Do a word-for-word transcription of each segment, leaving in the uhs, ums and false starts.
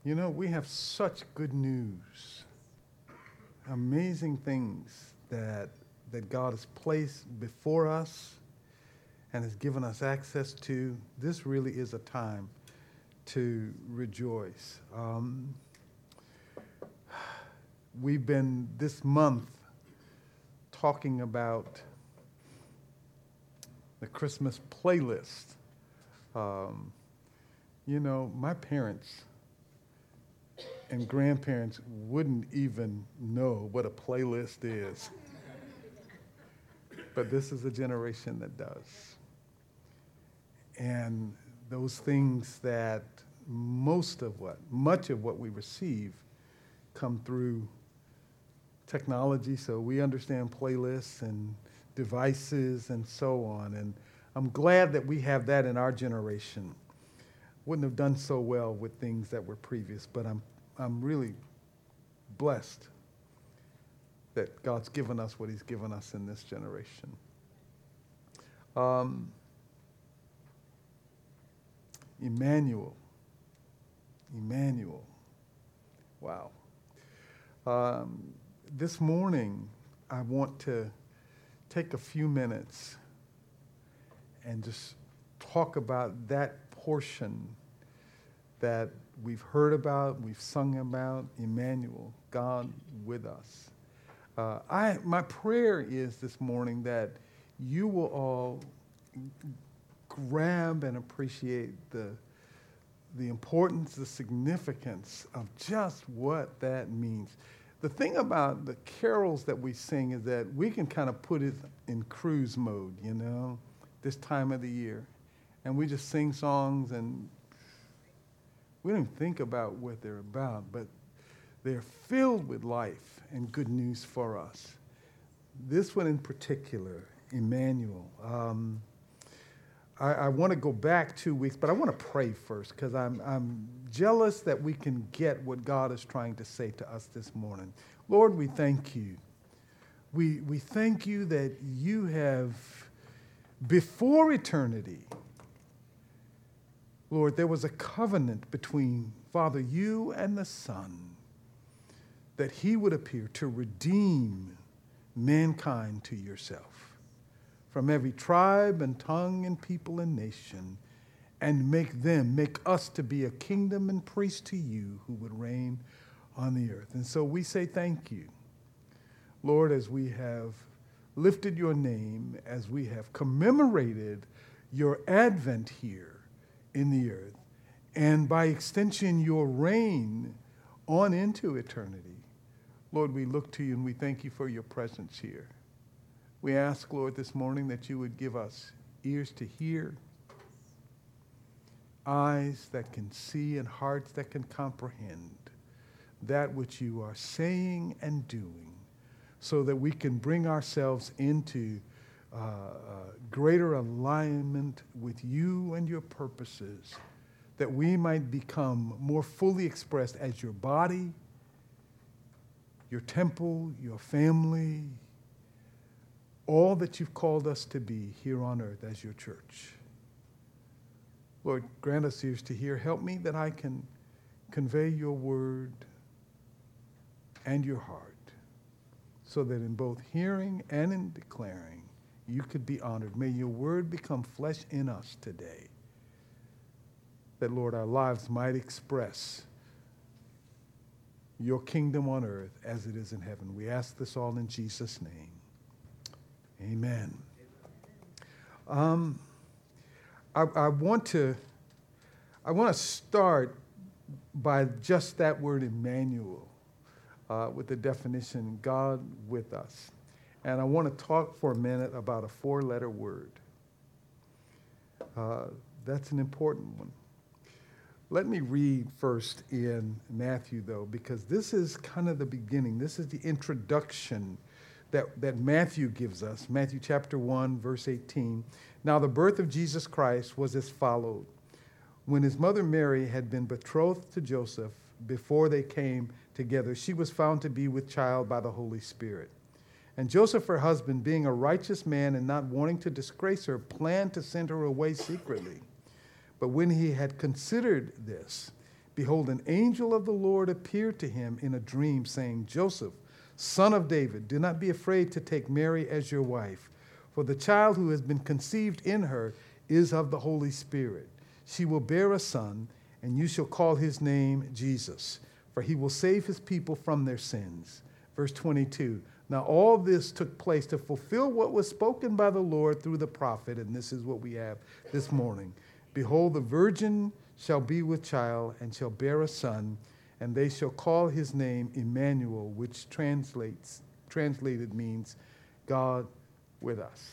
You know, we have such good news, amazing things that that God has placed before us and has given us access to. This really is a time to rejoice. Um, we've been this month talking about the Christmas playlist. Um, you know, my parents and grandparents wouldn't even know what a playlist is. But this is a generation that does. And those things that most of what, much of what we receive come through technology, so we understand playlists and devices and so on. And I'm glad that we have that in our generation. Wouldn't have done so well with things that were previous, but I'm I'm really blessed that God's given us what he's given us in this generation. Um, Emmanuel. Emmanuel. Wow. Um, this morning, I want to take a few minutes and just talk about that portion that we've heard about, we've sung about, Emmanuel, God with us. Uh, I, my prayer is this morning that you will all grab and appreciate the, the importance, the significance of just what that means. The thing about the carols that we sing is that we can kind of put it in cruise mode, you know, this time of the year. And we just sing songs and we don't even think about what they're about, but they're filled with life and good news for us. This one in particular, Emmanuel. Um, I, I want to go back two weeks, but I want to pray first because I'm, I'm jealous that we can get what God is trying to say to us this morning. Lord, we thank you. We, we thank you that you have, before eternity, Lord, there was a covenant between, Father, you and the Son, that he would appear to redeem mankind to yourself from every tribe and tongue and people and nation, and make them, make us to be a kingdom and priest to you who would reign on the earth. And so we say thank you, Lord, as we have lifted your name, as we have commemorated your advent here in the earth, and by extension your reign on into eternity. Lord, we look to you and we thank you for your presence here. We ask, Lord, this morning that you would give us ears to hear, eyes that can see, and hearts that can comprehend that which you are saying and doing, so that we can bring ourselves into Uh, uh, greater alignment with you and your purposes, that we might become more fully expressed as your body, your temple, your family, all that you've called us to be here on earth as your church. Lord, grant us ears to hear. Help me that I can convey your word and your heart, so that in both hearing and in declaring, you could be honored. May your word become flesh in us today, that, Lord, our lives might express your kingdom on earth as it is in heaven. We ask this all in Jesus' name. Amen. Um, I, I want to I want to start by just that word Emmanuel, uh, with the definition, God with us. And I want to talk for a minute about a four-letter word. Uh, that's an important one. Let me read first in Matthew, though, because this is kind of the beginning. This is the introduction that, that Matthew gives us. Matthew chapter one, verse eighteen. Now the birth of Jesus Christ was as followed. When his mother Mary had been betrothed to Joseph, before they came together, she was found to be with child by the Holy Spirit. And Joseph, her husband, being a righteous man and not wanting to disgrace her, planned to send her away secretly. But when he had considered this, behold, an angel of the Lord appeared to him in a dream, saying, Joseph, son of David, do not be afraid to take Mary as your wife, for the child who has been conceived in her is of the Holy Spirit. She will bear a son, and you shall call his name Jesus, for he will save his people from their sins. Verse twenty-two, now all this took place to fulfill what was spoken by the Lord through the prophet, and this is what we have this morning. Behold, the virgin shall be with child and shall bear a son, and they shall call his name Emmanuel, which translates translated means God with us.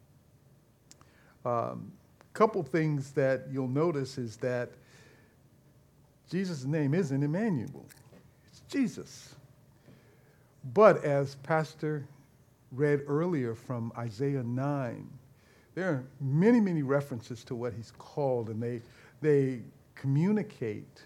A um, couple things that you'll notice is that Jesus' name isn't Emmanuel. It's Jesus. But as Pastor read earlier from Isaiah nine, there are many, many references to what he's called, and they they communicate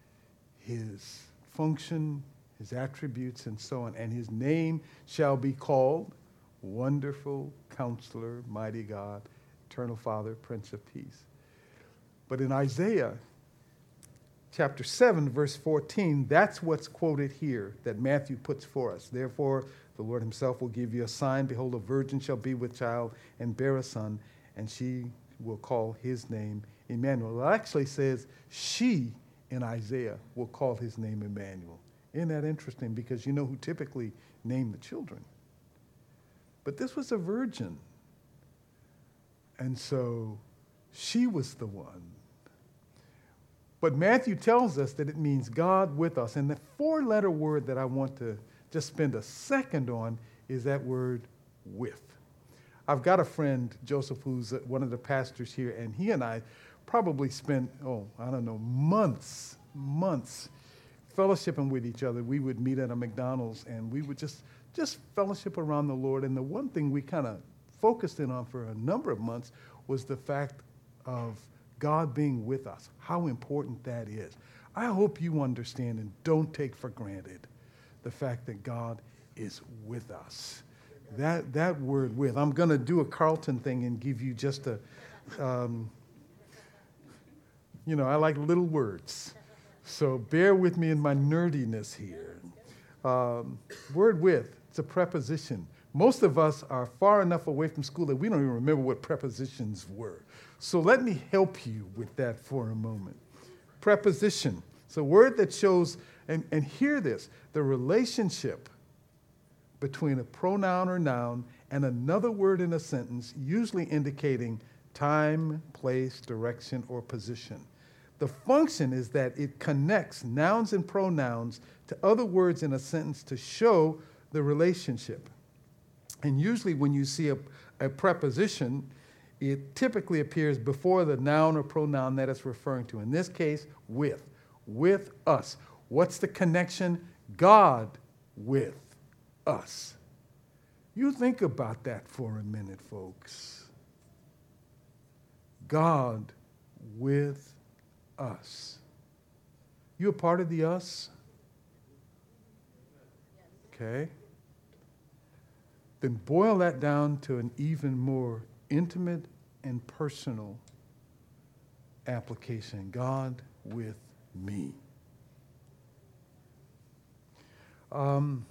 his function, his attributes, and so on. And his name shall be called Wonderful Counselor, Mighty God, Eternal Father, Prince of Peace. But in Isaiah chapter seven, verse fourteen, that's what's quoted here that Matthew puts for us. Therefore, the Lord himself will give you a sign. Behold, a virgin shall be with child and bear a son, and she will call his name Emmanuel. It actually says she in Isaiah will call his name Emmanuel. Isn't that interesting? Because you know who typically named the children. But this was a virgin. And so she was the one. But Matthew tells us that it means God with us. And the four-letter word that I want to just spend a second on is that word with. I've got a friend, Joseph, who's one of the pastors here, and he and I probably spent, oh, I don't know, months, months fellowshipping with each other. We would meet at a McDonald's, and we would just, just fellowship around the Lord. And the one thing we kind of focused in on for a number of months was the fact of God being with us, how important that is. I hope you understand and don't take for granted the fact that God is with us. That that word with, I'm going to do a Carlton thing and give you just a, um, you know, I like little words. So bear with me in my nerdiness here. Um, word with, it's a preposition. Most of us are far enough away from school that we don't even remember what prepositions were. So let me help you with that for a moment. Preposition. It's a word that shows, and, and hear this, the relationship between a pronoun or noun and another word in a sentence, usually indicating time, place, direction, or position. The function is that it connects nouns and pronouns to other words in a sentence to show the relationship. And usually when you see a, a preposition, it typically appears before the noun or pronoun that it's referring to. In this case, with. With us. What's the connection? God with us. You think about that for a minute, folks. God with us. You a part of the us? Okay. Then boil that down to an even more intimate and personal application. God with me. Um,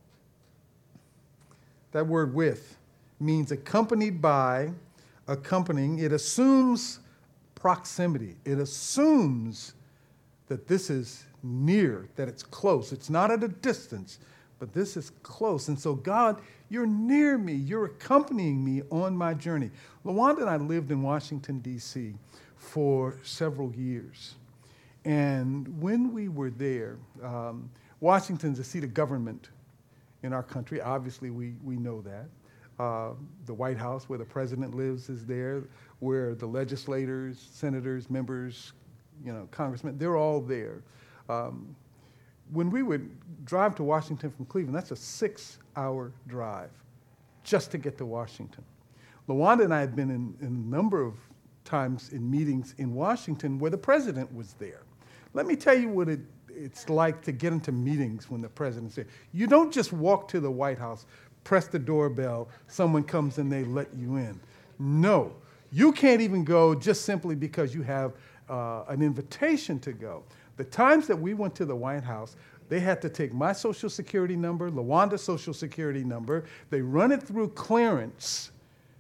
that word with means accompanied by, accompanying. It assumes proximity. It assumes that this is near, that it's close. It's not at a distance, but this is close. And so, God, you're near me. You're accompanying me on my journey. LaWanda and I lived in Washington, D C for several years. And when we were there, um, Washington's a seat of government in our country. Obviously, we, we know that. Uh, the White House, where the president lives, is there, where the legislators, senators, members, you know, congressmen, they're all there. Um, when we would drive to Washington from Cleveland, that's a six-hour drive just to get to Washington. LaWanda and I had been in, in a number of times in meetings in Washington where the president was there. Let me tell you what it, it's like to get into meetings when the president's there. You don't just walk to the White House, press the doorbell, someone comes and they let you in. No, you can't even go just simply because you have uh, an invitation to go. The times that we went to the White House, they had to take my Social Security number, LaWanda's Social Security number. They run it through clearance.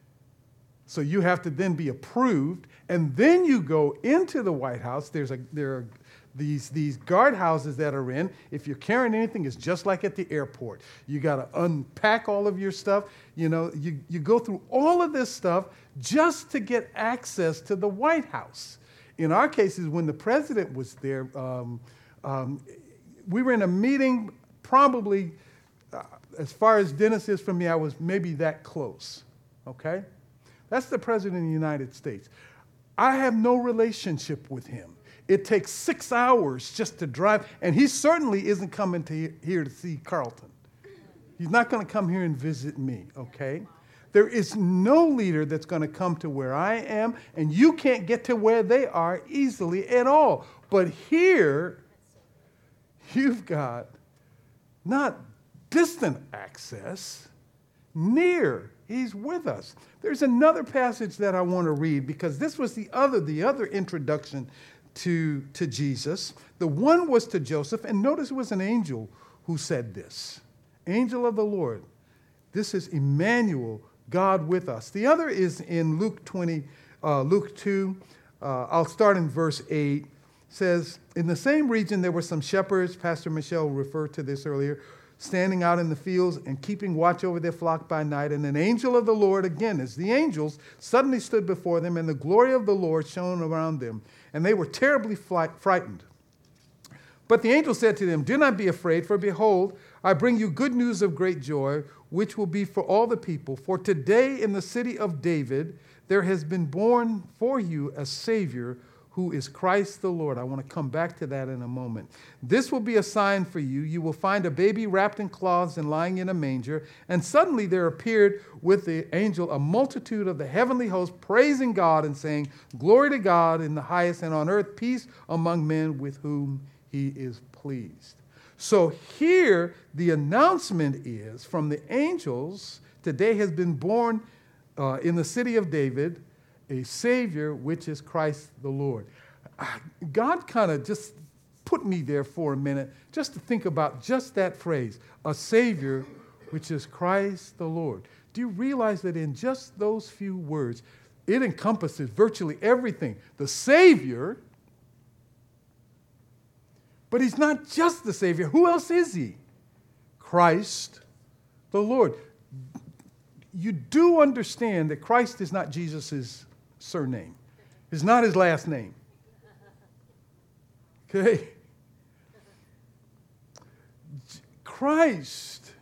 So you have to then be approved. And then you go into the White House. There's a, there are these, these guardhouses that are in. If you're carrying anything, it's just like at the airport. You got to unpack all of your stuff. You know, you, you go through all of this stuff just to get access to the White House. In our cases, when the president was there, um, um, we were in a meeting probably, uh, as far as Dennis is from me, I was maybe that close, okay? That's the president of the United States. I have no relationship with him. It takes six hours just to drive, and he certainly isn't coming to here to see Carlton. He's not going to come here and visit me, okay? There is no leader that's going to come to where I am, and you can't get to where they are easily at all. But here, you've got not distant access, near. He's with us. There's another passage that I want to read because this was the other, the other introduction to, to Jesus. The one was to Joseph, and notice it was an angel who said this. Angel of the Lord. This is Emmanuel, God with us. The other is in Luke twenty, uh, Luke two. Uh, I'll start in verse eight. It says, in the same region there were some shepherds, Pastor Michelle referred to this earlier, standing out in the fields and keeping watch over their flock by night. And an angel of the Lord, again, as the angels, suddenly stood before them, and the glory of the Lord shone around them. And they were terribly frightened. But the angel said to them, do not be afraid, for behold, I bring you good news of great joy, which will be for all the people. For today in the city of David, there has been born for you a Savior, who is Christ the Lord. I want to come back to that in a moment. This will be a sign for you. You will find a baby wrapped in cloths and lying in a manger. And suddenly there appeared with the angel a multitude of the heavenly host, praising God and saying, glory to God in the highest, and on earth peace among men with whom he is pleased. So here the announcement is from the angels, today has been born uh, in the city of David a Savior, which is Christ the Lord. God kind of just put me there for a minute just to think about just that phrase, a Savior, which is Christ the Lord. Do you realize that in just those few words, it encompasses virtually everything? The Savior, but he's not just the Savior. Who else is he? Christ the Lord. You do understand that Christ is not Jesus' surname. It's not his last name. Okay? Christ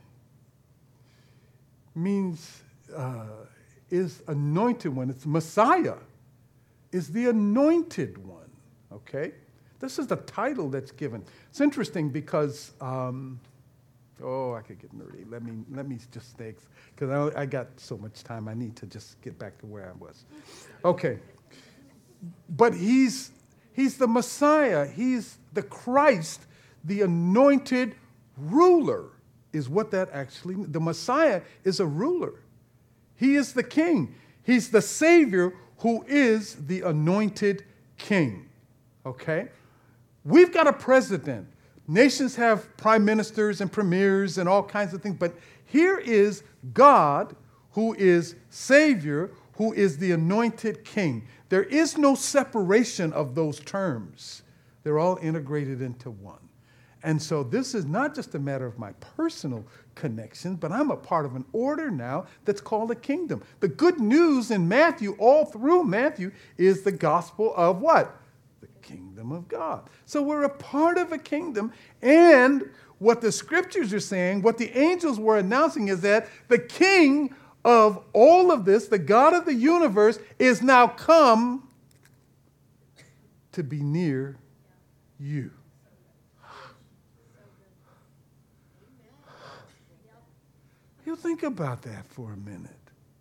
means, uh, is anointed one. It's Messiah. Is the anointed one. Okay? This is the title that's given. It's interesting because, um, oh, I could get nerdy. Let me let me just stay, because I, I got so much time. I need to just get back to where I was. Okay. But he's he's the Messiah. He's the Christ, the anointed ruler is what that actually means. The Messiah is a ruler. He is the king. He's the Savior who is the anointed king. Okay? We've got a president. Nations have prime ministers and premiers and all kinds of things, but here is God who is Savior, who is the anointed king. There is no separation of those terms. They're all integrated into one. And so this is not just a matter of my personal connection, but I'm a part of an order now that's called a kingdom. The good news in Matthew, all through Matthew, is the gospel of what? Kingdom of God. So we're a part of a kingdom, and what the scriptures are saying, what the angels were announcing, is that the king of all of this, the God of the universe, is now come to be near you. You think about that for a minute.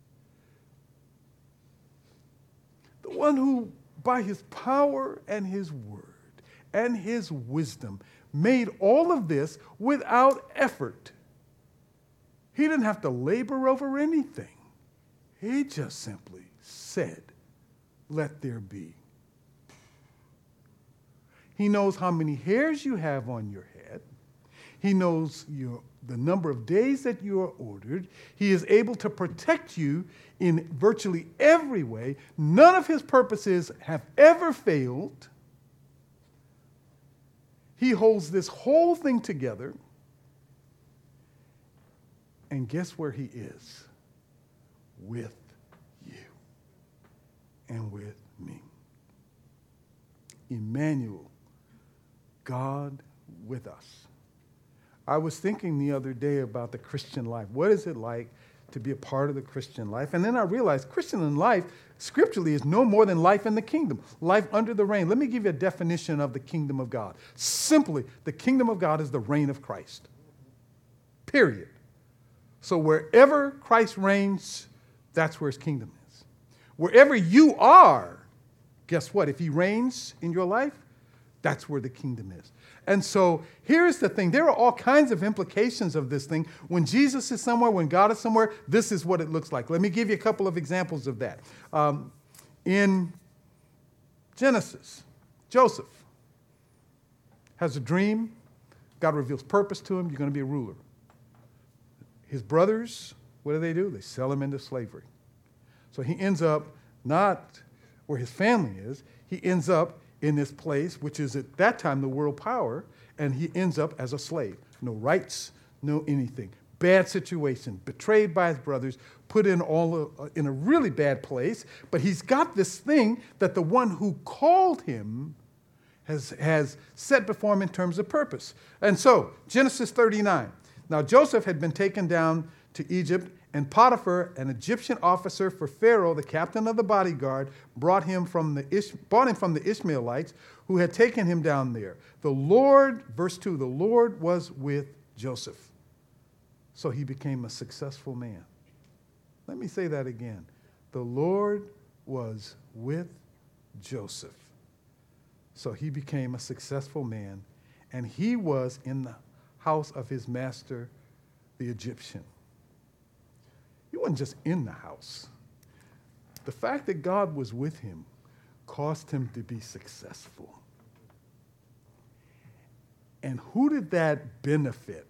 The one who by his power and his word and his wisdom made all of this without effort. He didn't have to labor over anything. He just simply said, let there be. He knows how many hairs you have on your head. He knows your, the number of days that you are ordered. He is able to protect you in virtually every way. None of his purposes have ever failed. He holds this whole thing together. And guess where he is? With you and with me. Emmanuel, God with us. I was thinking the other day about the Christian life. What is it like to be a part of the Christian life? And then I realized Christian life, scripturally, is no more than life in the kingdom, life under the reign. Let me give you a definition of the kingdom of God. Simply, the kingdom of God is the reign of Christ. Period. So wherever Christ reigns, that's where his kingdom is. Wherever you are, guess what? If he reigns in your life, that's where the kingdom is. And so here's the thing. There are all kinds of implications of this thing. When Jesus is somewhere, when God is somewhere, this is what it looks like. Let me give you a couple of examples of that. Um, in Genesis, Joseph has a dream. God reveals purpose to him. You're going to be a ruler. His brothers, what do they do? They sell him into slavery. So he ends up not where his family is. He ends up in this place, which is at that time the world power, and he ends up as a slave. No rights, no anything. Bad situation, betrayed by his brothers, put in all uh, in a really bad place. But he's got this thing that the one who called him has, has set before him in terms of purpose. And so, Genesis thirty-nine. Now Joseph had been taken down to Egypt, and Potiphar, an Egyptian officer for Pharaoh, the captain of the bodyguard, brought him from the Ish- bought him from the Ishmaelites who had taken him down there. The Lord, verse two, the Lord was with Joseph. So he became a successful man. Let me say that again. The Lord was with Joseph. So he became a successful man, and he was in the house of his master, the Egyptian. He wasn't just in the house. The fact that God was with him caused him to be successful. And who did that benefit?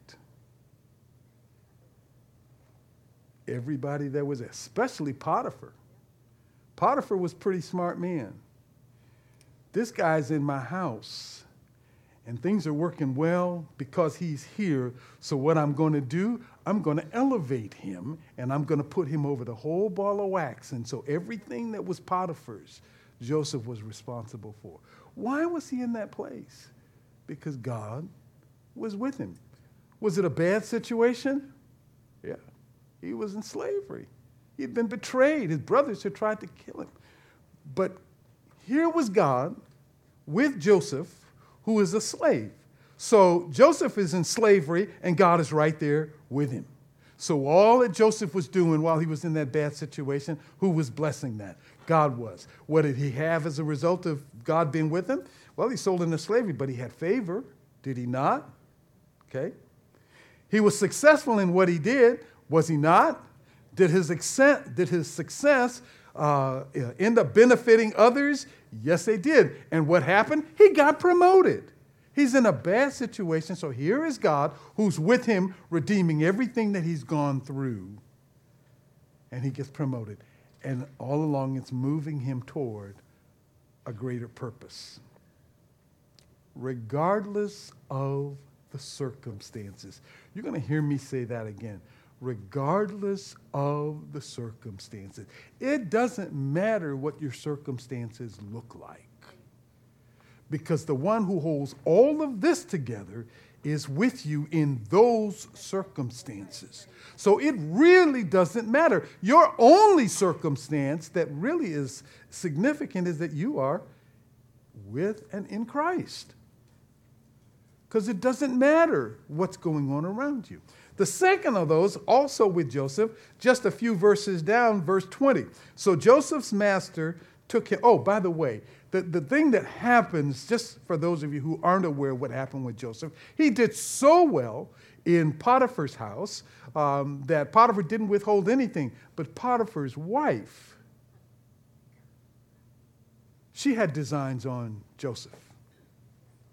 Everybody that was there, especially Potiphar. Potiphar was a pretty smart man. This guy's in my house, and things are working well because he's here. So what I'm going to do, I'm going to elevate him, and I'm going to put him over the whole ball of wax. And so everything that was Potiphar's, Joseph was responsible for. Why was he in that place? Because God was with him. Was it a bad situation? Yeah. He was in slavery. He had been betrayed. His brothers had tried to kill him. But here was God with Joseph, who is a slave. So Joseph is in slavery, and God is right there with him. So all that Joseph was doing while he was in that bad situation, who was blessing that? God was. What did he have as a result of God being with him? Well, he sold into slavery, but he had favor. Did he not? Okay. He was successful in what he did. Was he not? Did his, success, did his success uh, end up benefiting others? Yes, they did. And what happened? He got promoted. He's in a bad situation, so here is God who's with him, redeeming everything that he's gone through. And he gets promoted. And all along, it's moving him toward a greater purpose. Regardless of the circumstances. You're going to hear me say that again. Regardless of the circumstances. It doesn't matter what your circumstances look like. Because the one who holds all of this together is with you in those circumstances. So it really doesn't matter. Your only circumstance that really is significant is that you are with and in Christ. Because it doesn't matter what's going on around you. The second of those, also with Joseph, just a few verses down, verse twenty. So Joseph's master took him. Oh, by the way, the, the thing that happens, just for those of you who aren't aware of what happened with Joseph, he did so well in Potiphar's house um, that Potiphar didn't withhold anything. But Potiphar's wife, she had designs on Joseph.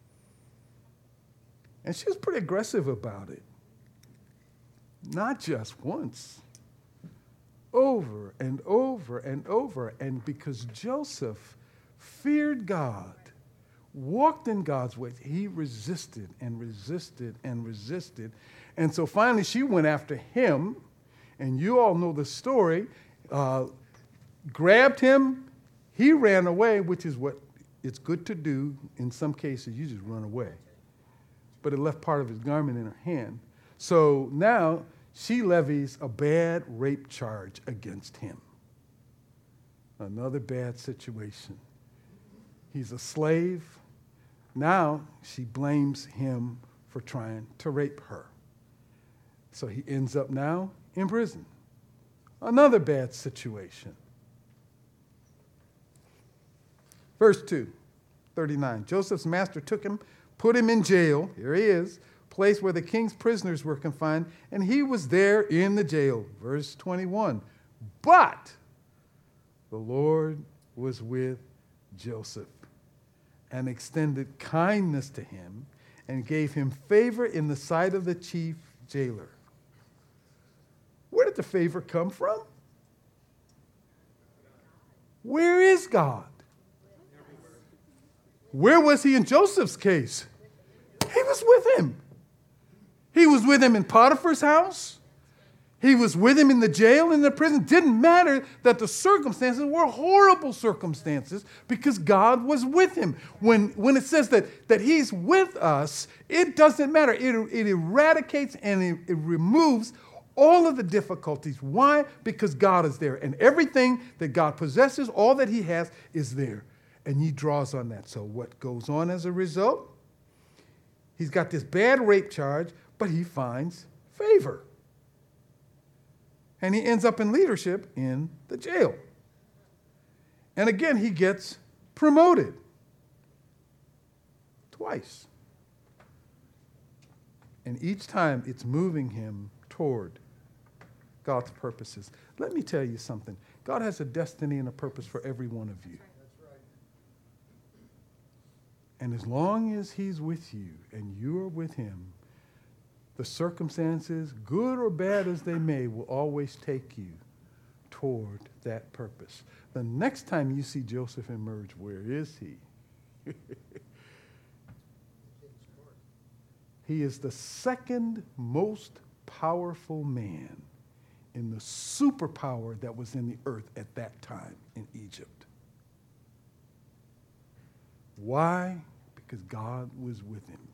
And she was pretty aggressive about it. Not just once. Over and over and over. And because Joseph feared God, walked in God's ways, he resisted and resisted and resisted. And so finally she went after him, and you all know the story, uh, grabbed him, he ran away, which is what it's good to do. In some cases, you just run away. But it left part of his garment in her hand. So now she levies a bad rape charge against him. Another bad situation. He's a slave. Now she blames him for trying to rape her. So he ends up now in prison. Another bad situation. Verse two, thirty-nine. Joseph's master took him, put him in jail. Here he is. Place where the king's prisoners were confined, and he was there in the jail. Verse twenty-one. But the Lord was with Joseph and extended kindness to him and gave him favor in the sight of the chief jailer. Where did the favor come from? Where is God? Where was he in Joseph's case? He was with him. He was with him in Potiphar's house. He was with him in the jail, in the prison. Didn't matter that the circumstances were horrible circumstances because God was with him. When, when it says that, that he's with us, it doesn't matter. It, it eradicates and it, it removes all of the difficulties. Why? Because God is there. And everything that God possesses, all that he has, is there. And he draws on that. So what goes on as a result? He's got this bad rape charge, but he finds favor. And he ends up in leadership in the jail. And again, he gets promoted. Twice. And each time it's moving him toward God's purposes. Let me tell you something. God has a destiny and a purpose for every one of you. And as long as he's with you and you're with him, the circumstances, good or bad as they may, will always take you toward that purpose. The next time you see Joseph emerge, where is he? He is the second most powerful man in the superpower that was in the earth at that time in Egypt. Why? Because God was with him.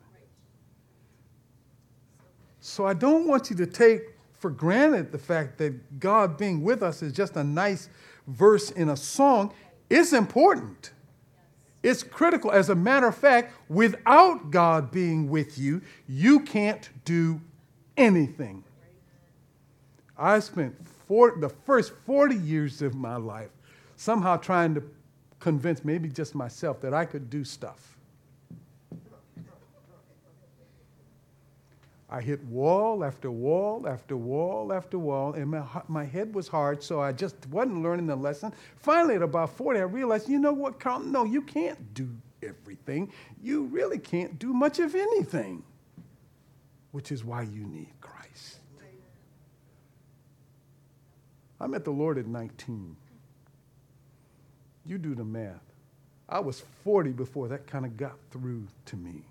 So I don't want you to take for granted the fact that God being with us is just a nice verse in a song. It's important. It's critical. As a matter of fact, without God being with you, you can't do anything. I spent four, the first forty years of my life somehow trying to convince maybe just myself that I could do stuff. I hit wall after wall after wall after wall, and my, my head was hard, so I just wasn't learning the lesson. Finally, at about forty, I realized, you know what, Carl? No, you can't do everything. You really can't do much of anything, which is why you need Christ. I met the Lord at nineteen. You do the math. I was forty before that kind of got through to me.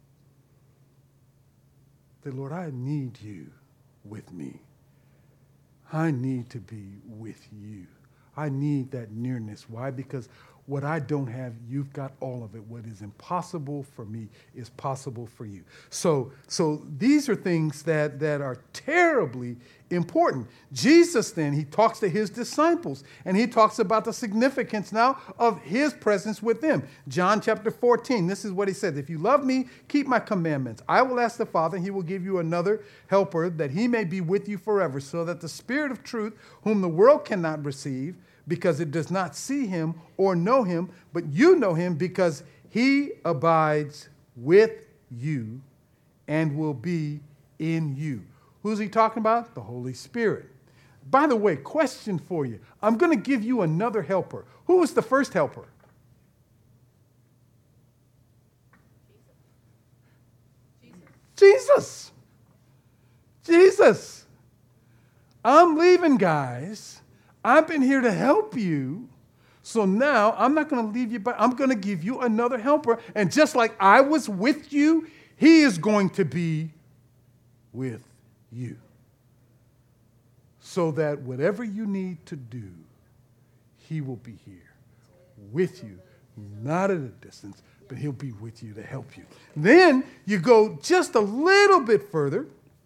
Say, Lord, I need you with me. I need to be with you. I need that nearness. Why? Because what I don't have, you've got all of it. What is impossible for me is possible for you. So, so these are things that, that are terribly important. Jesus then, he talks to his disciples, and he talks about the significance now of his presence with them. John chapter fourteen, this is what he says. If you love me, keep my commandments. I will ask the Father, and he will give you another helper, that he may be with you forever, so that the Spirit of truth, whom the world cannot receive, because it does not see him or know him, but you know him because he abides with you and will be in you. Who's he talking about? The Holy Spirit. By the way, question for you. I'm going to give you another helper. Who was the first helper? Jesus. Jesus. Jesus. I'm leaving, guys. I've been here to help you. So now I'm not going to leave you, but I'm going to give you another helper. And just like I was with you, he is going to be with you. So that whatever you need to do, he will be here with you, not at a distance, but he'll be with you to help you. Then you go just a little bit further.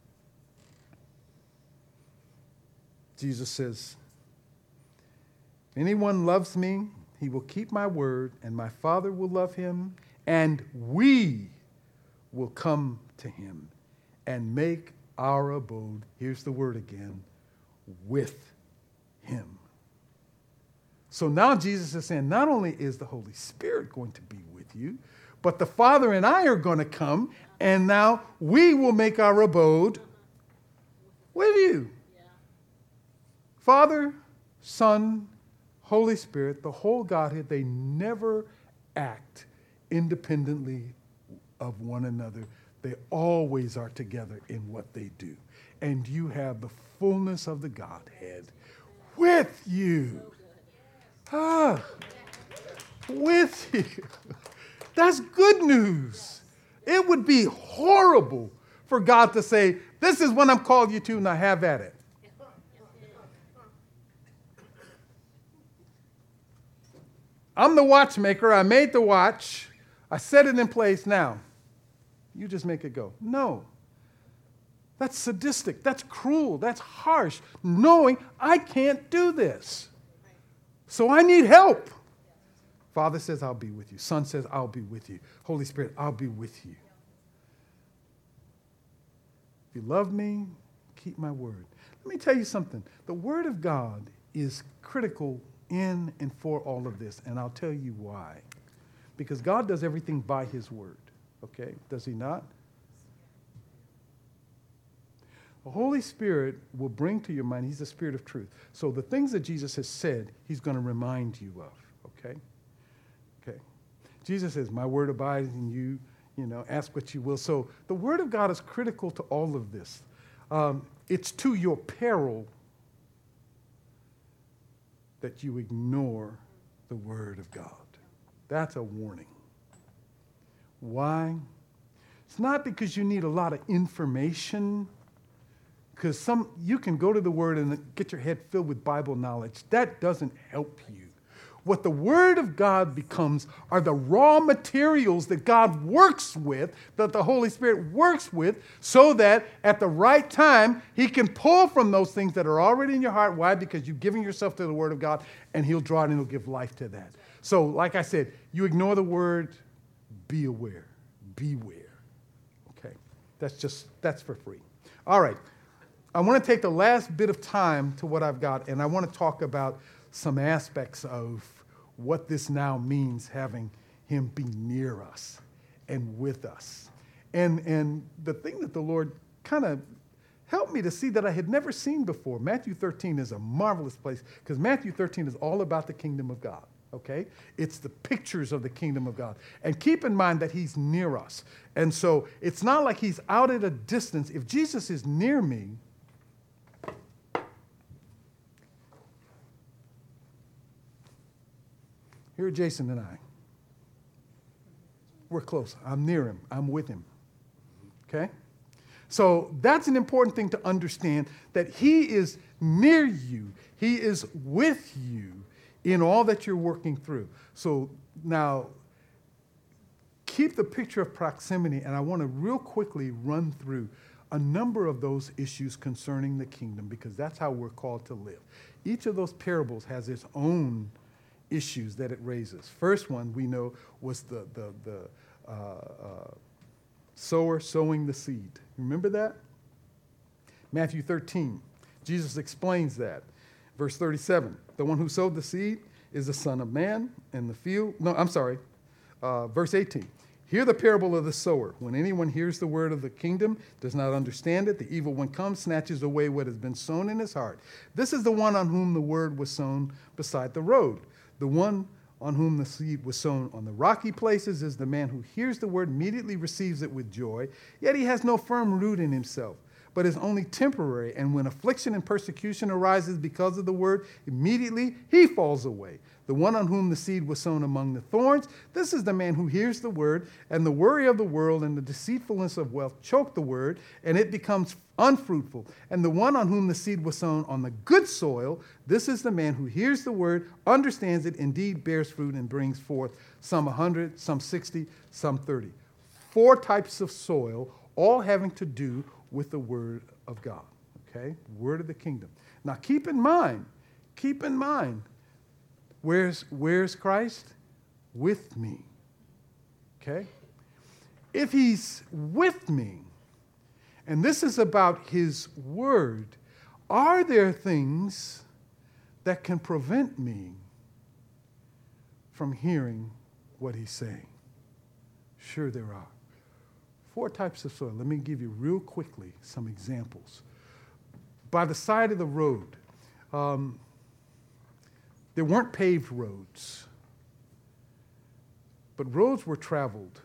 Jesus says, if anyone loves me, he will keep my word, and my Father will love him, and we will come to him and make our abode, here's the word again, with him. So now Jesus is saying, not only is the Holy Spirit going to be with you, but the Father and I are going to come, and now we will make our abode with you. Yeah. Father, Son, Holy Spirit, the whole Godhead, they never act independently of one another. They always are together in what they do. And you have the fullness of the Godhead with you. Ah, with you. That's good news. It would be horrible for God to say, this is what I'm called you to, now have at it. I'm the watchmaker. I made the watch. I set it in place now. You just make it go. No. That's sadistic. That's cruel. That's harsh. Knowing I can't do this. So I need help. Father says, I'll be with you. Son says, I'll be with you. Holy Spirit, I'll be with you. If you love me, keep my word. Let me tell you something. The word of God is critical in and for all of this, and I'll tell you why. Because God does everything by his word, okay? Does he not? The Holy Spirit will bring to your mind, he's the Spirit of truth. So the things that Jesus has said, he's going to remind you of, okay? Okay. Jesus says, my word abides in you, you know, ask what you will. So the word of God is critical to all of this. Um, it's to your peril that you ignore the word of God. That's a warning. Why? It's not because you need a lot of information, because some you can go to the word and get your head filled with Bible knowledge. That doesn't help you. What the word of God becomes are the raw materials that God works with, that the Holy Spirit works with, so that at the right time, he can pull from those things that are already in your heart. Why? Because you've given yourself to the word of God, and he'll draw it and he'll give life to that. So, like I said, you ignore the word, be aware, beware. Okay? That's just, that's for free. All right. I want to take the last bit of time to what I've got, and I want to talk about some aspects of what this now means, having him be near us and with us. And, and the thing that the Lord kind of helped me to see that I had never seen before, Matthew thirteen is a marvelous place, because Matthew thirteen is all about the kingdom of God, okay? It's the pictures of the kingdom of God. And keep in mind that he's near us. And so it's not like he's out at a distance. If Jesus is near me, here are Jason and I. We're close. I'm near him. I'm with him. Okay? So that's an important thing to understand, that he is near you. He is with you in all that you're working through. So now, keep the picture of proximity, and I want to real quickly run through a number of those issues concerning the kingdom, because that's how we're called to live. Each of those parables has its own issues that it raises. First one we know was the the the uh, uh, sower sowing the seed. Remember that? Matthew thirteen. Jesus explains that. Verse thirty-seven. The one who sowed the seed is the Son of Man in the field. No, I'm sorry. Uh, verse eighteen. Hear the parable of the sower. When anyone hears the word of the kingdom, does not understand it, the evil one comes, snatches away what has been sown in his heart. This is the one on whom the word was sown beside the road. The one on whom the seed was sown on the rocky places is the man who hears the word, immediately receives it with joy, yet he has no firm root in himself, but is only temporary. And when affliction and persecution arises because of the word, immediately he falls away. The one on whom the seed was sown among the thorns, this is the man who hears the word, and the worry of the world and the deceitfulness of wealth choke the word, and it becomes unfruitful. And the one on whom the seed was sown on the good soil, this is the man who hears the word, understands it, indeed bears fruit, and brings forth some a hundred, some sixty, some thirty. Four types of soil, all having to do with the word of God, okay? Word of the kingdom. Now keep in mind, keep in mind, where's, where's Christ? With me, okay? If he's with me, and this is about his word, are there things that can prevent me from hearing what he's saying? Sure there are. Four types of soil. Let me give you real quickly some examples. By the side of the road, um, there weren't paved roads, but roads were traveled.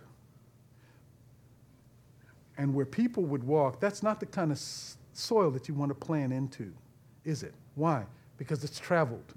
And where people would walk, that's not the kind of soil that you want to plant into, is it? Why? Because it's traveled.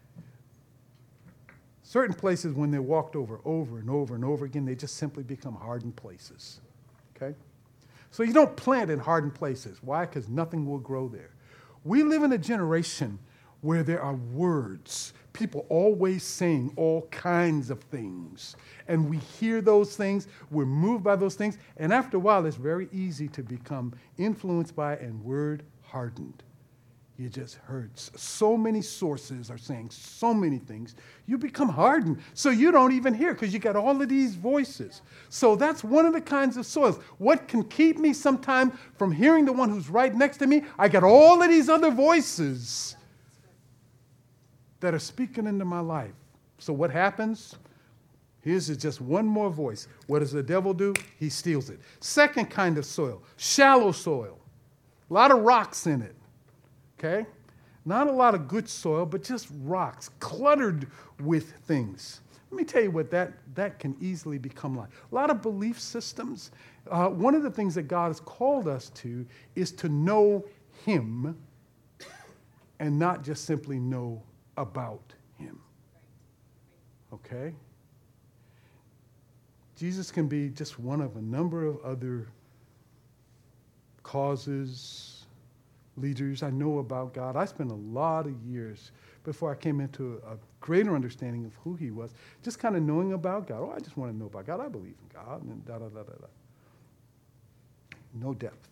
Certain places, when they're walked over, over and over and over again, they just simply become hardened places. Okay? So you don't plant in hardened places. Why? Because nothing will grow there. We live in a generation where there are words, people always saying all kinds of things. And we hear those things, we're moved by those things, and after a while it's very easy to become influenced by and word hardened. You just heard so many sources are saying so many things. You become hardened, so you don't even hear because you got all of these voices. So that's one of the kinds of soils. What can keep me sometime from hearing the one who's right next to me? I got all of these other voices that are speaking into my life. So what happens? Here's just one more voice. What does the devil do? He steals it. Second kind of soil, shallow soil. A lot of rocks in it. Okay? Not a lot of good soil, but just rocks, cluttered with things. Let me tell you what that, that can easily become like. A lot of belief systems. Uh, one of the things that God has called us to is to know him and not just simply know about him. Okay? Jesus can be just one of a number of other causes, leaders I know about God. I spent a lot of years before I came into a greater understanding of who he was, just kind of knowing about God. Oh, I just want to know about God. I believe in God, and da da da da da. No depth.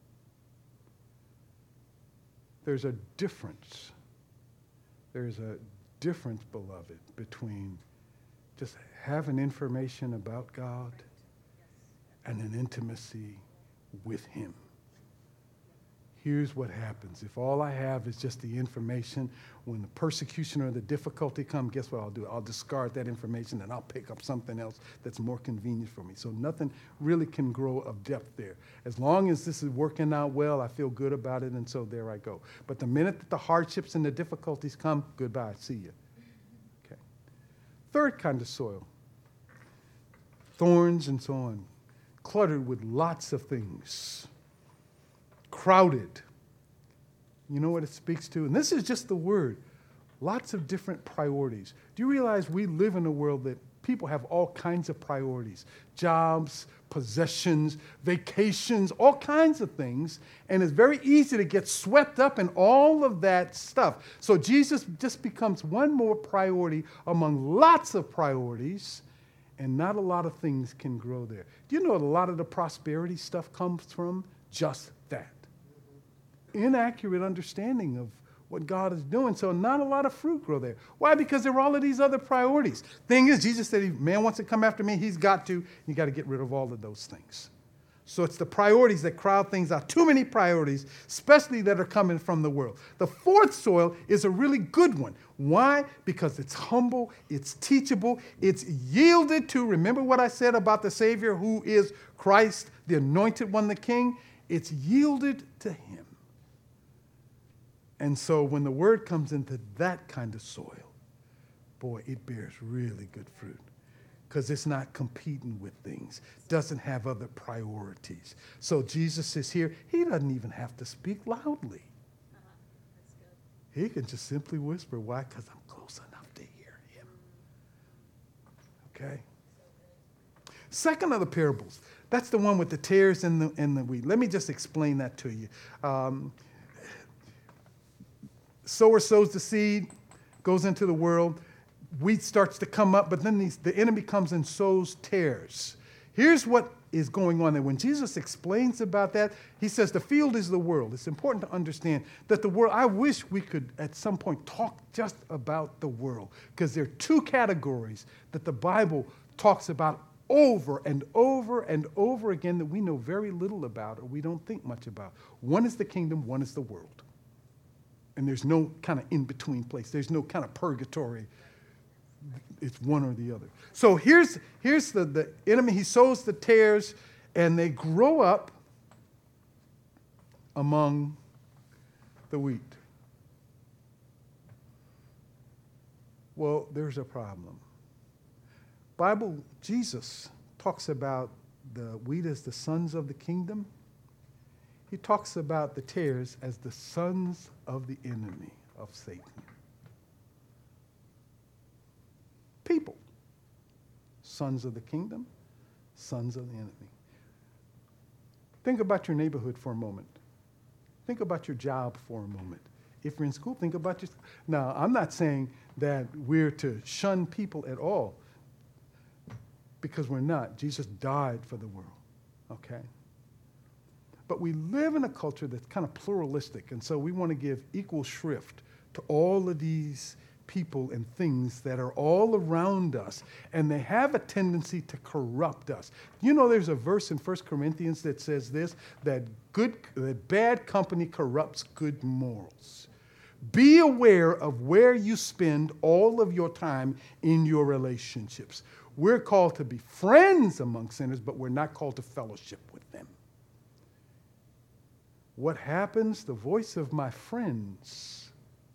There's a difference. There's a difference, beloved, between just having information about God and an intimacy with him. Here's what happens. If all I have is just the information, when the persecution or the difficulty come, guess what I'll do? I'll discard that information and I'll pick up something else that's more convenient for me. So nothing really can grow of depth there. As long as this is working out well, I feel good about it, and so there I go. But the minute that the hardships and the difficulties come, goodbye, see you. Okay. Third kind of soil, thorns and so on, cluttered with lots of things. Crowded. You know what it speaks to? And this is just the word. Lots of different priorities. Do you realize we live in a world that people have all kinds of priorities? Jobs, possessions, vacations, all kinds of things. And it's very easy to get swept up in all of that stuff. So Jesus just becomes one more priority among lots of priorities, and not a lot of things can grow there. Do you know a lot of the prosperity stuff comes from just that? Inaccurate understanding of what God is doing. So not a lot of fruit grow there. Why? Because there are all of these other priorities. Thing is, Jesus said, if man wants to come after me, he's got to. You got to get rid of all of those things. So it's the priorities that crowd things out. Too many priorities, especially that are coming from the world. The fourth soil is a really good one. Why? Because it's humble, it's teachable, it's yielded to. Remember what I said about the Savior who is Christ, the anointed one, the King? It's yielded to him. And so when the word comes into that kind of soil, boy, it bears really good fruit because it's not competing with things, doesn't have other priorities. So Jesus is here. He doesn't even have to speak loudly. Uh-huh. That's good. He can just simply whisper. Why? Because I'm close enough to hear him. Okay? Second of the parables. That's the one with the tares and the, and the wheat. Let me just explain that to you. Um, sower sows the seed, goes into the world. Wheat starts to come up, but then these, the enemy comes and sows tares. Here's what is going on there. When Jesus explains about that, he says the field is the world. It's important to understand that the world, I wish we could at some point talk just about the world, because there are two categories that the Bible talks about over and over and over again that we know very little about or we don't think much about. One is the kingdom, one is the world. And there's no kind of in-between place. There's no kind of purgatory. It's one or the other. So here's, here's the, the enemy. He sows the tares, and they grow up among the wheat. Well, there's a problem. Bible, Jesus talks about the wheat as the sons of the kingdom. He talks about the tares as the sons of the enemy of Satan. People. Sons of the kingdom, sons of the enemy. Think about your neighborhood for a moment. Think about your job for a moment. If you're in school, think about your... Now, I'm not saying that we're to shun people at all, because we're not. Jesus died for the world, okay? But we live in a culture that's kind of pluralistic, and so we want to give equal shrift to all of these people and things that are all around us, and they have a tendency to corrupt us. You know, there's a verse in First Corinthians that says this, that good, that bad company corrupts good morals. Be aware of where you spend all of your time in your relationships. We're called to be friends among sinners, but we're not called to fellowship with them. What happens? The voice of my friends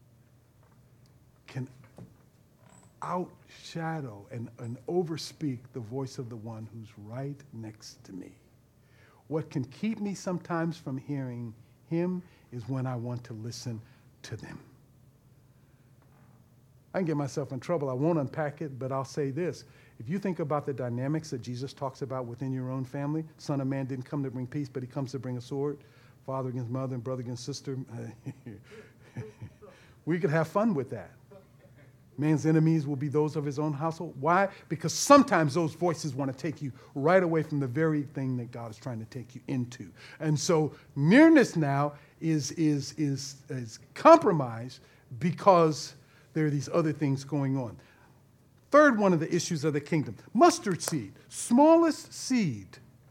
can outshadow and, and overspeak the voice of the one who's right next to me. What can keep me sometimes from hearing him is when I want to listen to them. I can get myself in trouble. I won't unpack it, but I'll say this. If you think about the dynamics that Jesus talks about within your own family, Son of Man didn't come to bring peace, but he comes to bring a sword. Father against mother and brother against sister. We could have fun with that. Man's enemies will be those of his own household. Why? Because sometimes those voices want to take you right away from the very thing that God is trying to take you into. And so nearness now is, is, is, is compromised because there are these other things going on. Third one of the issues of the kingdom, mustard seed, smallest seed.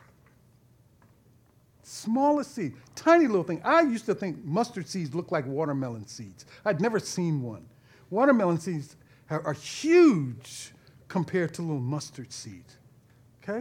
Smallest seed, tiny little thing. I used to think mustard seeds looked like watermelon seeds. I'd never seen one. Watermelon seeds are, are huge compared to little mustard seeds. Okay?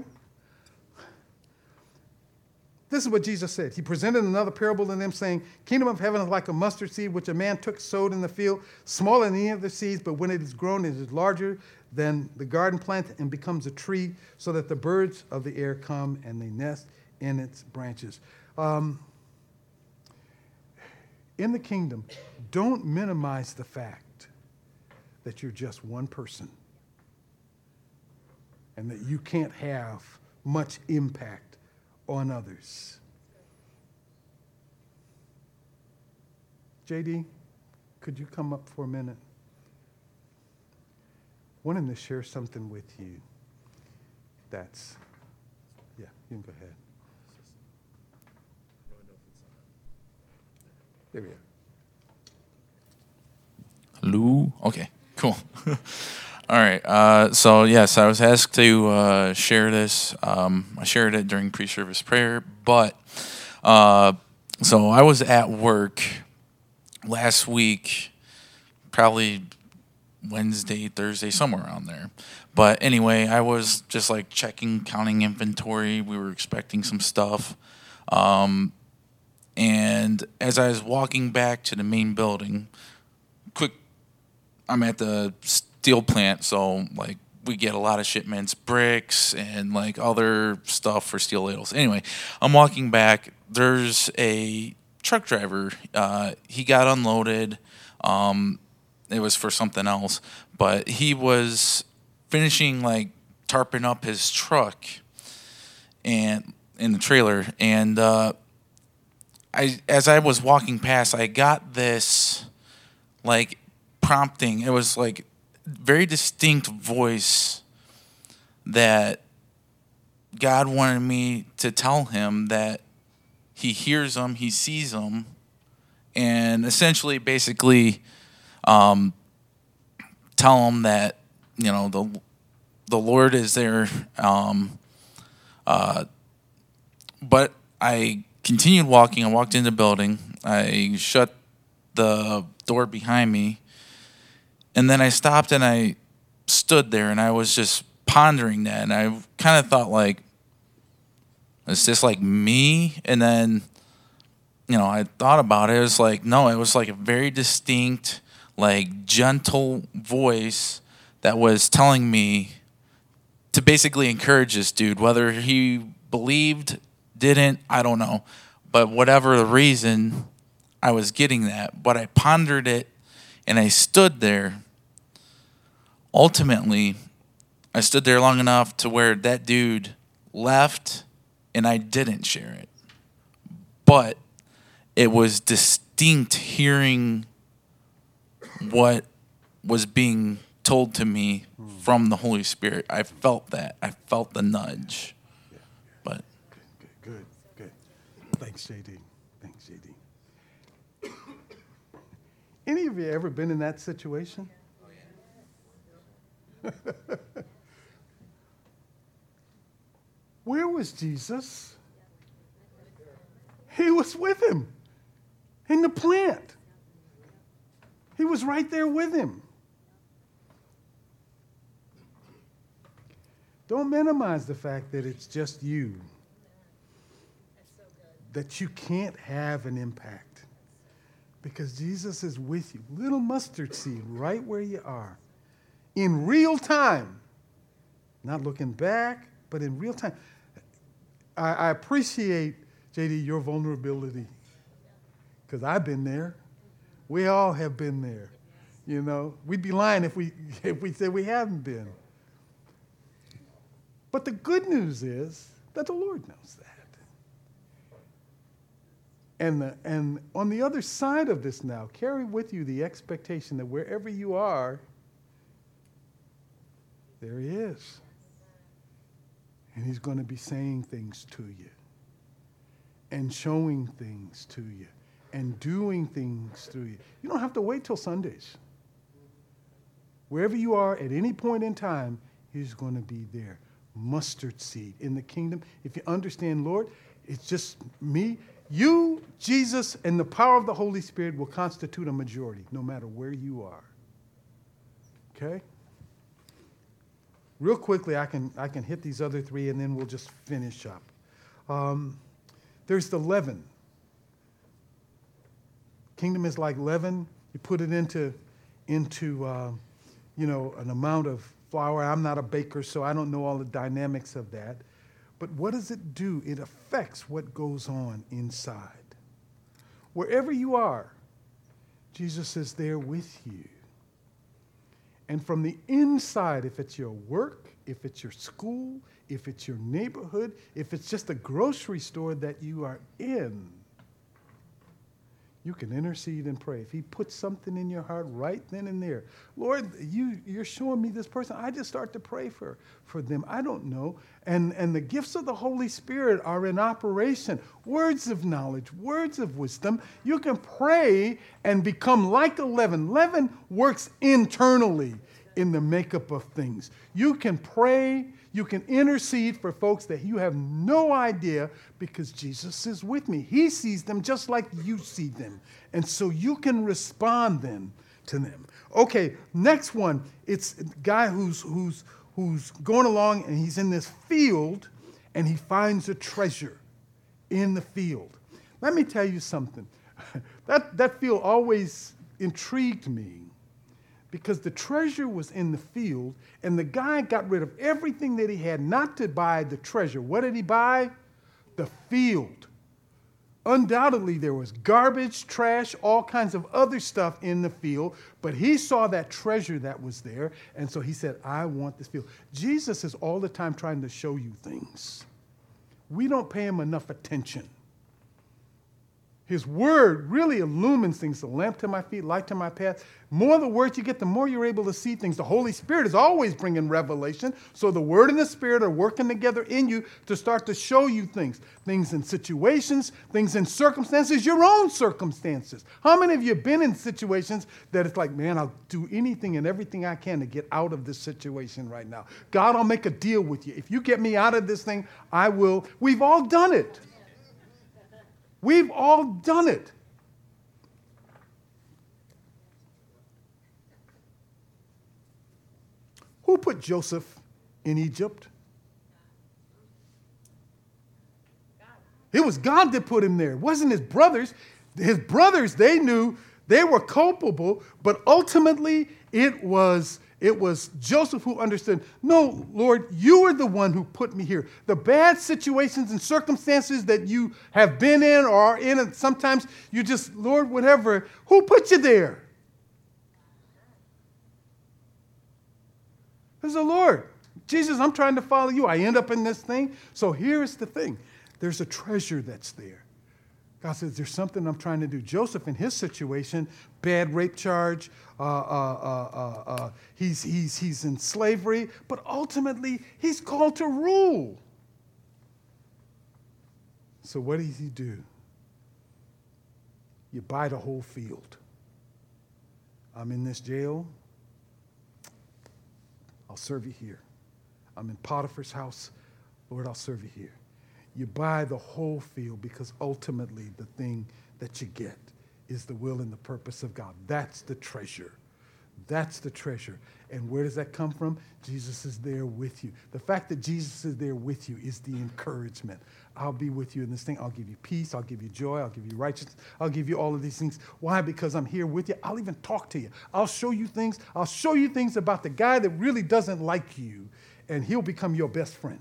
This is what Jesus said. He presented another parable to them, saying, Kingdom of heaven is like a mustard seed, which a man took, sowed in the field, smaller than any of the seeds, but when it is grown, it is larger than the garden plant and becomes a tree, so that the birds of the air come and they nest in its branches. Um, in the kingdom, don't minimize the fact that you're just one person and that you can't have much impact on others. J D, could you come up for a minute? I wanted to share something with you that's, yeah, you can go ahead. There we are. Lou? Okay, cool. All right. Uh, so, yes, I was asked to uh, share this. Um, I shared it during pre-service prayer. But, uh, so I was at work last week, probably Wednesday, Thursday, somewhere around there. But anyway, I was just like checking, counting inventory. We were expecting some stuff. Um, and as I was walking back to the main building, quick, I'm at the steel plant, so like we get a lot of shipments, bricks and like other stuff for steel ladles. Anyway, I'm walking back. There's a truck driver. Uh, he got unloaded. Um, it was for something else, but he was finishing like tarping up his truck and in the trailer. And uh, I, as I was walking past, I got this like prompting. It was like very distinct voice that God wanted me to tell him that he hears him, he sees him, and essentially, basically, um, tell him that you know the the Lord is there. Um, uh, but I continued walking. I walked into the building. I shut the door behind me, and then I stopped and I stood there and I was just pondering that, and I kind of thought like, is this like me? And then, you know, I thought about it. It was like, no, it was like a very distinct, like gentle voice that was telling me to basically encourage this dude, whether he believed, didn't, I don't know. But whatever the reason, I was getting that. But I pondered it and I stood there. Ultimately, I stood there long enough to where that dude left and I didn't share it. But it was distinct hearing what was being told to me from the Holy Spirit. I felt that. I felt the nudge. Yeah, yeah. But Good, good, good. Thanks, J D. Thanks, J D. Any of you ever been in that situation? Where was Jesus? He was with him in the plant. He was right there with him. Don't minimize the fact that it's just you, that you can't have an impact because Jesus is with you. Little mustard seed right where you are in real time, not looking back, but in real time. I, I appreciate, J D, your vulnerability because I've been there. We all have been there. You know, we'd be lying if we if we said we haven't been. But the good news is that the Lord knows that. And, the, and on the other side of this now, carry with you the expectation that wherever you are, there he is. And he's going to be saying things to you and showing things to you and doing things through you. You don't have to wait till Sundays. Wherever you are at any point in time, he's going to be there. Mustard seed in the kingdom. If you understand, Lord, it's just me, you, Jesus, and the power of the Holy Spirit will constitute a majority no matter where you are. Okay? Real quickly, I can I can hit these other three and then we'll just finish up. Um, there's the leaven. Kingdom is like leaven. You put it into, into uh, you know, an amount of flour. I'm not a baker, so I don't know all the dynamics of that. But what does it do? It affects what goes on inside. Wherever you are, Jesus is there with you. And from the inside, if it's your work, if it's your school, if it's your neighborhood, if it's just a grocery store that you are in, you can intercede and pray. If he puts something in your heart right then and there, Lord, you, you're showing me this person. I just start to pray for, for them. I don't know. And, and the gifts of the Holy Spirit are in operation. Words of knowledge, words of wisdom. You can pray and become like a leaven. Leaven works internally in the makeup of things. You can pray. You can intercede for folks that you have no idea because Jesus is with me. He sees them just like you see them. And so you can respond then to them. Okay, next one. It's a guy who's, who's, who's going along and he's in this field and he finds a treasure in the field. Let me tell you something. that, that field always intrigued me because the treasure was in the field, and the guy got rid of everything that he had not to buy the treasure. What did he buy? The field. Undoubtedly, there was garbage, trash, all kinds of other stuff in the field, but he saw that treasure that was there, and so he said, I want this field. Jesus is all the time trying to show you things. We don't pay him enough attention. His word really illumines things, the lamp to my feet, light to my path. More the words you get, the more you're able to see things. The Holy Spirit is always bringing revelation. So the word and the Spirit are working together in you to start to show you things. Things in situations, things in circumstances, your own circumstances. How many of you have been in situations that it's like, man, I'll do anything and everything I can to get out of this situation right now. God, I'll make a deal with you. If you get me out of this thing, I will. We've all done it. We've all done it. Who put Joseph in Egypt? It was God that put him there. It wasn't his brothers. His brothers, they knew they were culpable, but ultimately it was It was Joseph who understood, no, Lord, you are the one who put me here. The bad situations and circumstances that you have been in or are in, and sometimes you just, Lord, whatever, who put you there? It was the Lord. Jesus, I'm trying to follow you. I end up in this thing. So here's the thing. There's a treasure that's there. God says, there's something I'm trying to do. Joseph, in his situation, bad rape charge, uh, uh, uh, uh, uh, he's, he's, he's in slavery, but ultimately, he's called to rule. So what does he do? You buy the whole field. I'm in this jail. I'll serve you here. I'm in Potiphar's house. Lord, I'll serve you here. You buy the whole field because ultimately the thing that you get is the will and the purpose of God. That's the treasure. That's the treasure. And where does that come from? Jesus is there with you. The fact that Jesus is there with you is the encouragement. I'll be with you in this thing. I'll give you peace. I'll give you joy. I'll give you righteousness. I'll give you all of these things. Why? Because I'm here with you. I'll even talk to you. I'll show you things. I'll show you things about the guy that really doesn't like you, and he'll become your best friend.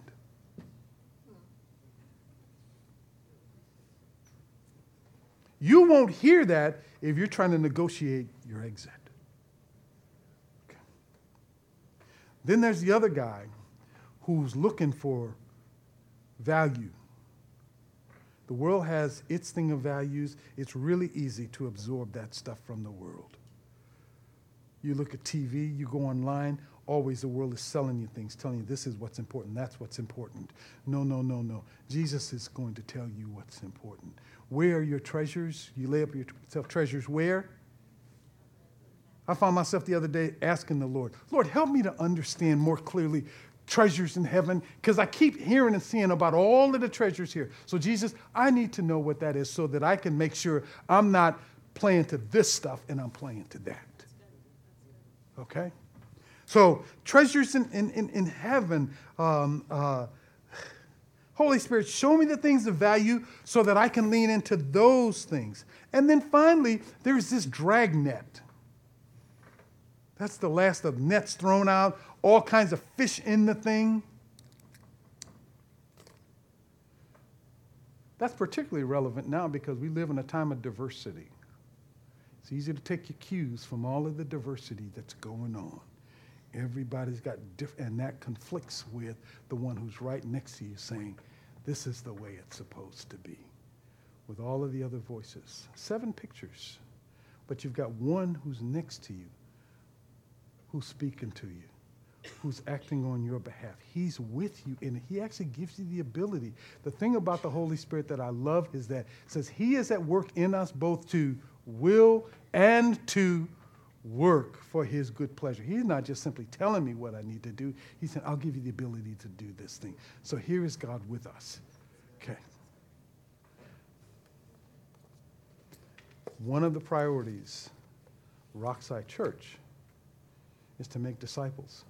You won't hear that if you're trying to negotiate your exit. Okay. Then there's the other guy who's looking for value. The world has its thing of values. It's really easy to absorb that stuff from the world. You look at T V, you go online, always the world is selling you things, telling you this is what's important, that's what's important. No, no, no, no. Jesus is going to tell you what's important. Where are your treasures? You lay up yourself treasures where? I found myself the other day asking the Lord, Lord, help me to understand more clearly treasures in heaven, because I keep hearing and seeing about all of the treasures here. So Jesus, I need to know what that is so that I can make sure I'm not playing to this stuff and I'm playing to that. Okay? So treasures in, in, in, in heaven, um, uh, Holy Spirit, show me the things of value so that I can lean into those things. And then finally, there's this dragnet. That's the last of nets thrown out, all kinds of fish in the thing. That's particularly relevant now because we live in a time of diversity. It's easy to take your cues from all of the diversity that's going on. Everybody's got different, and that conflicts with the one who's right next to you saying, this is the way it's supposed to be. With all of the other voices. Seven pictures. But you've got one who's next to you, who's speaking to you, who's acting on your behalf. He's with you, and he actually gives you the ability. The thing about the Holy Spirit that I love is that it says he is at work in us both to will and to work for his good pleasure. He's not just simply telling me what I need to do. He said, I'll give you the ability to do this thing. So here is God with us. Okay. One of the priorities of Rockside Church is to make disciples.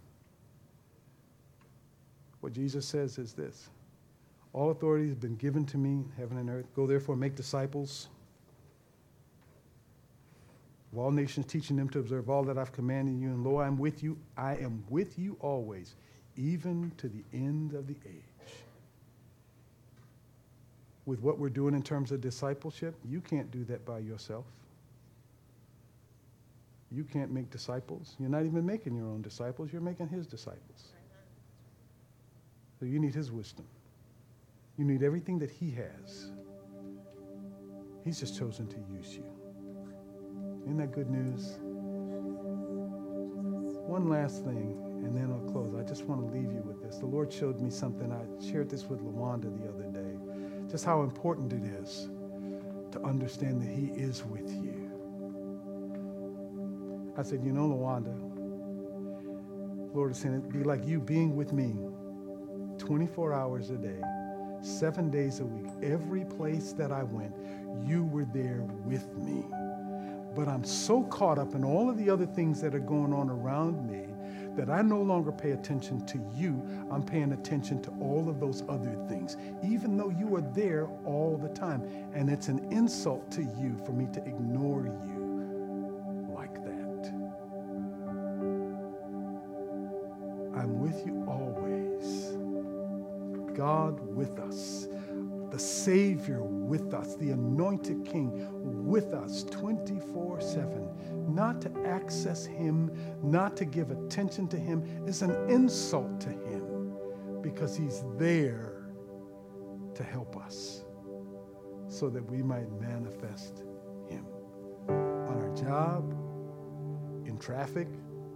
What Jesus says is this: all authority has been given to me, heaven and earth. Go therefore, make disciples. of all nations, teaching them to observe all that I've commanded you. And lo, I'm with you. I am with you always, even to the end of the age. With what we're doing in terms of discipleship, you can't do that by yourself. You can't make disciples. You're not even making your own disciples. You're making his disciples. So you need his wisdom. You need everything that he has. He's just chosen to use you. Isn't that good news? One last thing, and then I'll close. I just want to leave you with this. The Lord showed me something. I shared this with LaWanda the other day. Just how important it is to understand that he is with you. I said, you know, LaWanda, the Lord is saying it'd be like you being with me twenty-four hours a day, seven days a week. Every place that I went, you were there with me. But I'm so caught up in all of the other things that are going on around me that I no longer pay attention to you. I'm paying attention to all of those other things, even though you are there all the time. And it's an insult to you for me to ignore you like that. I'm with you always. God with us. The Savior with us, the anointed King with us twenty-four seven. Not to access him, not to give attention to him is an insult to him because he's there to help us so that we might manifest him. On our job, in traffic,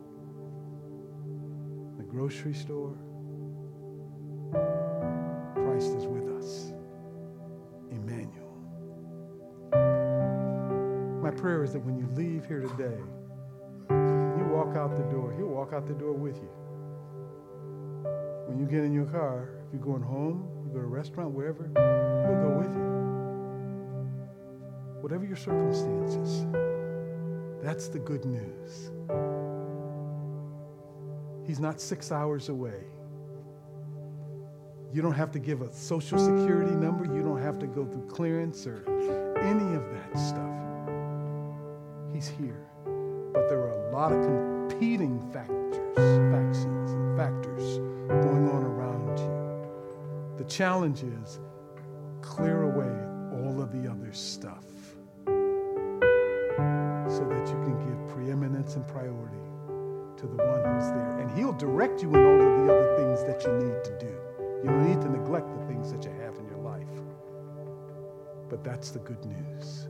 the grocery store, Christ is with us. Emmanuel. My prayer is that when you leave here today, you walk out the door, he'll walk out the door with you. When you get in your car, if you're going home, you go to a restaurant, wherever, he'll go with you. Whatever your circumstances, that's the good news. He's not six hours away. You don't have to give a social security number. You don't have to go through clearance or any of that stuff. He's here. But there are a lot of competing factors, factions, and factors going on around you. The challenge is clear away all of the other stuff so that you can give preeminence and priority to the one who's there. And he'll direct you in all of the other things that you need to do. You don't need to neglect the things that you have in your life. But that's the good news.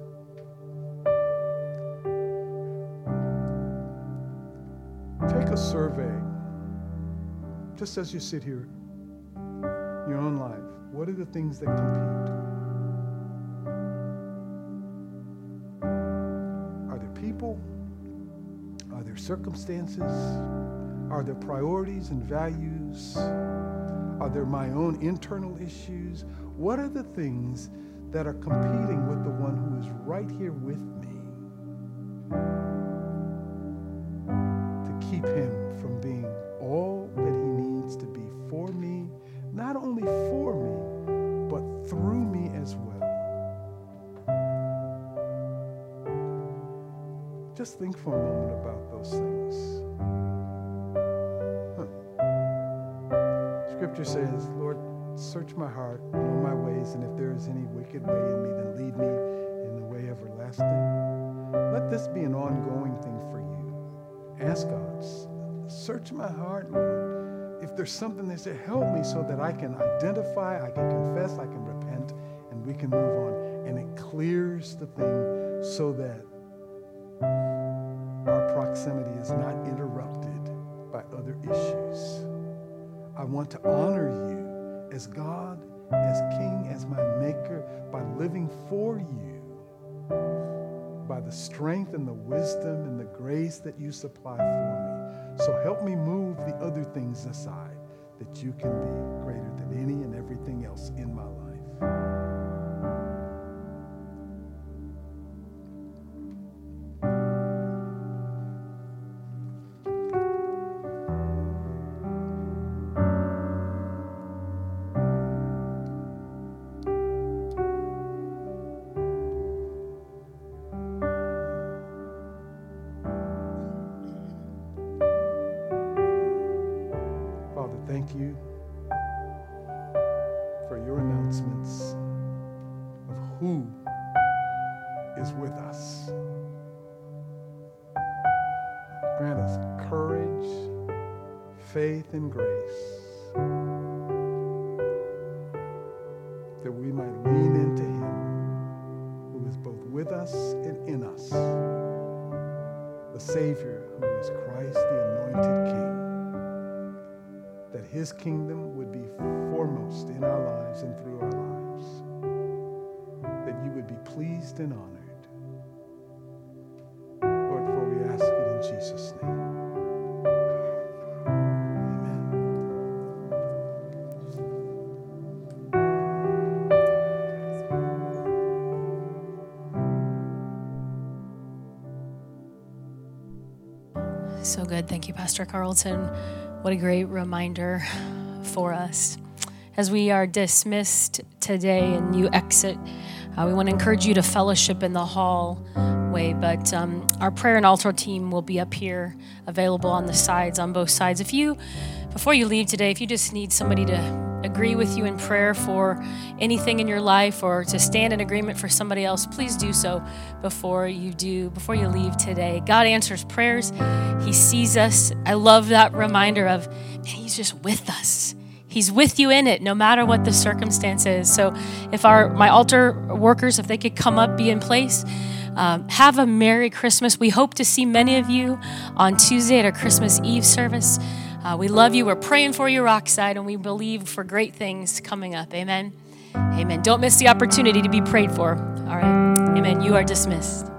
Take a survey, just as you sit here, in your own life. What are the things that compete? Are there people? Are there circumstances? Are there priorities and values? Are there my own internal issues? What are the things that are competing with the one who is right here with me to keep him from being all that he needs to be for me, not only for me, but through me as well? Just think for a moment about those things. Scripture says, Lord, search my heart, know my ways, and if there is any wicked way in me, then lead me in the way everlasting. Let this be an ongoing thing for you. Ask God, search my heart, Lord. If there's something that says, help me so that I can identify, I can confess, I can repent, and we can move on. And it clears the thing so that our proximity is not interrupted by other issues. I want to honor you as God, as King, as my Maker, by living for you, by the strength and the wisdom and the grace that you supply for me. So help me move the other things aside, that you can be greater than any and everything else in my life. is with us. Grant us courage, faith, and grace that we might lean into him who is both with us and in us, the Savior who is Christ, the anointed King, that his kingdom would be foremost in our lives and through our lives, that you would be pleased and honored. Lord, for we ask it in Jesus' name. So good. Thank you, Pastor Carlton. What a great reminder for us. As we are dismissed today and you exit, uh, we want to encourage you to fellowship in the hallway, but um, our prayer and altar team will be up here available on the sides, on both sides. If you, before you leave today, if you just need somebody to agree with you in prayer for anything in your life or to stand in agreement for somebody else, please do so before you do, before you leave today. God answers prayers. He sees us. I love that reminder of, man, he's just with us. He's with you in it, no matter what the circumstance is. So if our my altar workers, if they could come up, be in place, um, have a Merry Christmas. We hope to see many of you on Tuesday at our Christmas Eve service. Uh, we love you. We're praying for you, Rockside, and we believe for great things coming up. Amen. Amen. Don't miss the opportunity to be prayed for. All right. Amen. You are dismissed.